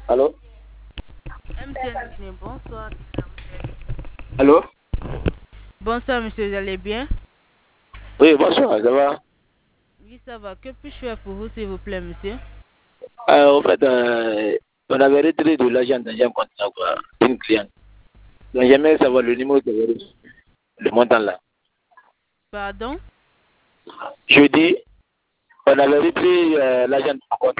Allô? MTN Guinée, bonsoir. Allô? Bonsoir, monsieur, vous allez bien? Oui, bonsoir, ça va? Oui, ça va. Que puis-je faire pour vous, s'il vous plaît, monsieur? En fait, on avait retiré de l'argent dans un compte là, quoi, d'une cliente. Donc, j'aimerais savoir le numéro de le montant là. Pardon? Je dis, on avait retiré l'argent dans compte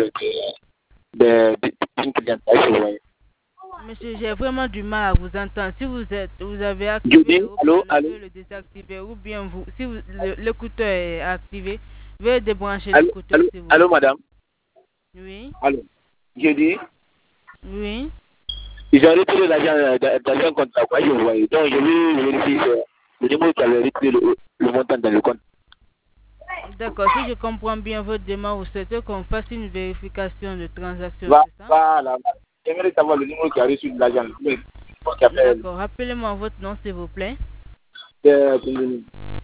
d'une cliente. Là, je vois. Monsieur, j'ai vraiment du mal à vous entendre. Si vous avez Je activé dis, le allô, haut-parleur, allô, veuillez le désactiver. Ou bien si l'écouteur est activé, veuillez débrancher allô, l'écouteur, allô, s'il vous allô, plaît. madame. Oui, Allô. Je dis, oui. ils ont retiré l'argent dans un compte là, quoi, je vois. Donc, je vais vérifier le numéro qui avait retiré le montant dans le compte. D'accord. Si je comprends bien votre demande, vous souhaitez qu'on fasse une vérification de transaction, c'est ça? Voilà. J'aimerais savoir le numéro qui a reçu de l'argent. Oui. Qui a fait, D'accord. Rappelez-moi votre nom, s'il vous plaît. euh,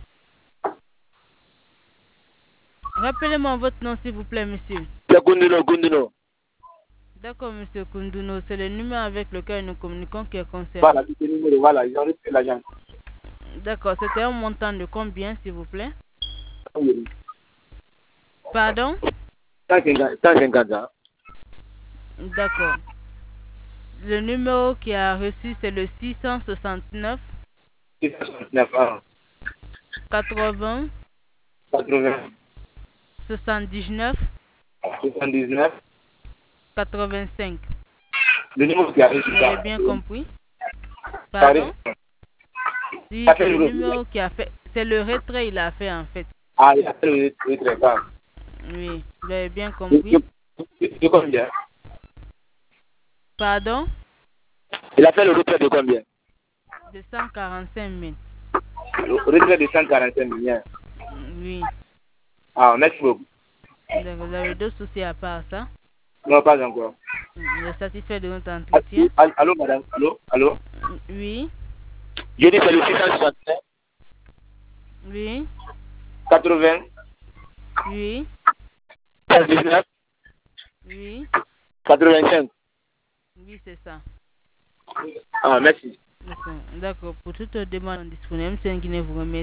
Rappelez-moi votre nom, s'il vous plaît, monsieur. c'est Gunduno. D'accord, monsieur Kunduno, c'est le numéro avec lequel nous communiquons qui est concerné. Voilà, c'est le numéro, voilà, ils ont reçu l'argent. D'accord, c'était un montant de combien, s'il vous plaît? Oui. Pardon? 150 ans. D'accord. Le numéro qui a reçu, c'est le 669 669 ans. 80 80, 79 79. 85. Le numéro qui a reçu Vous avez ça. bien compris? Ça Pardon? Oui, a fait c'est le le numéro qui a fait. C'est le retrait, il a fait en fait. Ah, il a fait le traitement. Oui, vous avez bien compris. De combien? Pardon? Il a fait le retrait de combien? De 145 000. Le retrait de 145 millions. Oui. Ah, merci beaucoup. D'accord, vous avez d'autres soucis à part ça? Non, pas encore. Vous êtes satisfait de notre entretien? Allô, madame? Allô? Oui, Je dis c'est le 669, oui, 80, oui, 79, oui, 85. oui, c'est ça. Ah, merci. D'accord, pour toute demande disponible, c'est un Guinée vous remercie.